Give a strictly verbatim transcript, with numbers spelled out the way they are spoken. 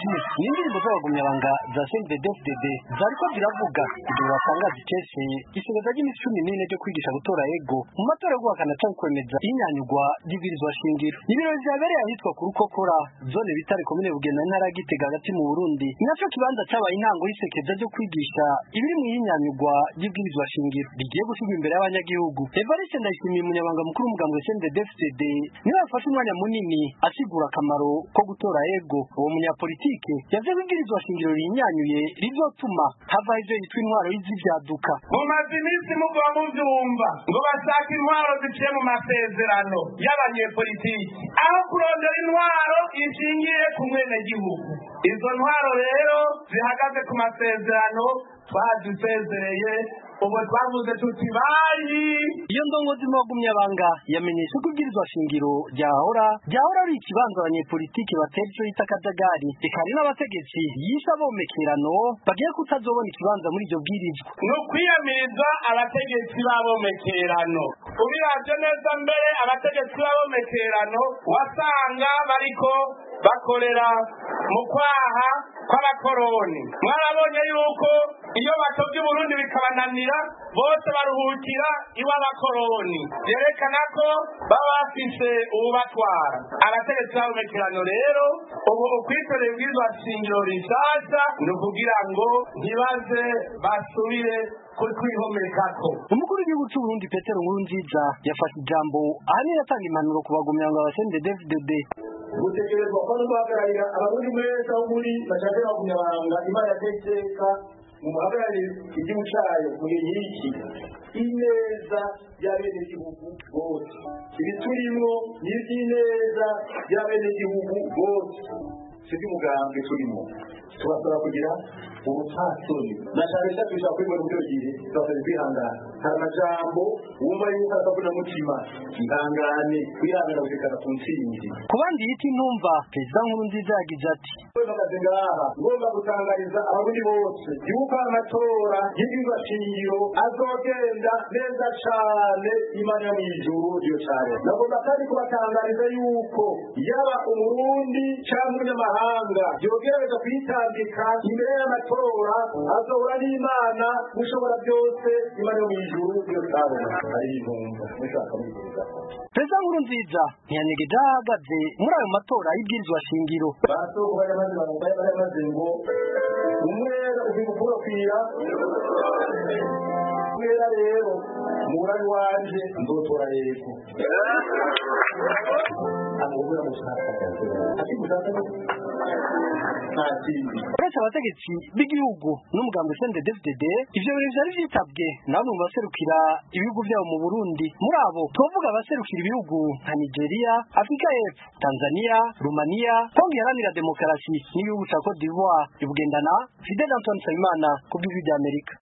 n'indirimbo z'abagumyabanga za C N D D F D D zariko ziravuga ibyo batangaza ikese isoza ry'imisi cumi n'ine ryo kwigisha gutora ego mu matora yo guhakana canke kwemeza inyanyugwa ry'ibwirizwa shingiro. Ibirori vyabereye ahitwa ku Rukokora zone Bitare komine Bugenda ntara ya Gitega hagati mu Burundi, naco kibanza cabaye intango y'isekeza ryo kwigisha ibiri mu inyanyugwa ry'ibwirizwa shingiro rigiye gushirwa imbere y'abanyagihugu. Evariste Ndayishimiye umunyabanga mukuru w'umugambwe C N D D F D D niwe yafashe umwanya munini asigura akamaro ko gutora ego. Uwo munyapolitike yavuze ko ibwirizwa shingiro rinyanyuye rizotuma hava ivyo yitwa intwaro y'ivyaduka. Mumaze iminsi mugwa muvyumva ngo bashaka intwaro ziciye mu masezerano y'abanyepolitiki aho kurondera intwaro ishingiye ku mwenegihugu. Izo ntwaro rero zihagaze ku masezerano twazisezereye, ubu twavuze tuti bayi. Iyo ndongozi mu bagumyabanga yamenyesha ko ibwirizwa shingiro ryahora ryahora ari ikibanza abanyepolitiki batera ico yita akajagari, eka hari n'abategetsi yisha abomekerano bagiye kutazobona ikibanza muri iryo bwirizwa. Ni ukwiyamiriza abategetsi b'abomekerano. Ubiravye neza mbere abategetsi b'abomekerano wasanga bariko bakorera mu kwaha kw'abakoroni. Mwarabonye yuko iyo batovye Burundi bikabananira bose baruhukira iw'abakoroni, yerekana ko baba bafise ububatwara. Abategetsi b'abomekerano rero ubu ukwitorera ibwirizwa shingiro rishasha ni ukugira ngo ntibaze basubire kwihomekako. Umukuru w'igihugu c'u Burundi Petero Nkurunziza yafashe ijambo ahanini atanga impanuro ku bagumyabanga ba C N D D F D D. Gutegerezwa ko n'uguhagararira abarundi mwese aho muri bashaka bagumyabanga Imana yategeka mu muhagararire igihugu cayo muri iki ineza y'abenegihugu bose. Ibiturimwo n'ivy'ineza y'abenegihugu bose sivyo umugambi turimo. Tubasaba kugira ubupfasoni na cane cane dushaka kwibona uburyo gihe tubasaba kwihangana. Hari amajambo wumva yuko arakavuna mutima, ihangane kwihangana gushikana ku ntsinzi. Ku bandi yita intumva, Perezida Nkurunziza yagize ati: "Bagaze ngaha ngomba gutangariza abarundi bose yuko amatora y'ibwirizwa shingiro azogenda neza cane Imana yo mw'ijuru yo cane. Nagomba kandi kubatangariza yuko yaba umurundi canke umunyamahanga yogerageza kwitambika imbere y'amatora azohura n'Imana mushobora byose Imana yo mw'ijuru yo cane." Ari intumva mushaka mwiza. Perezida Nkurunziza ntiyanyegeje ahagaze muri ayo matora y'ibwirizwa shingiro. Basoko bari bamaze ngo umwera ubikura kwira umwera rero murari wanje nzotora yego amubura mushaka ati gushaka uretse abategetsi b'igihugu n'umugambi C N D D F D D, ivyo birori vyari vyitabwe na bamwe mu baserukira ibihugu vyabo mu Burundi. Muri abo tuvuga abaserukira ibihugu nka Nigeria, Afrika y'Epfo, Tanzania, Romania, Kongo Iharanira Demokarasi n'igihugu ca Cote d'Ivoire. Ibugendana Fidel Antoine Nsabimana ku bw'ijwi ry'Amerika.